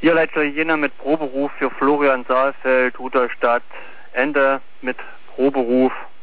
Tierleiter Jena mit Proberuf für Florian Saalfeld, Rudolstadt, Ende mit Proberuf.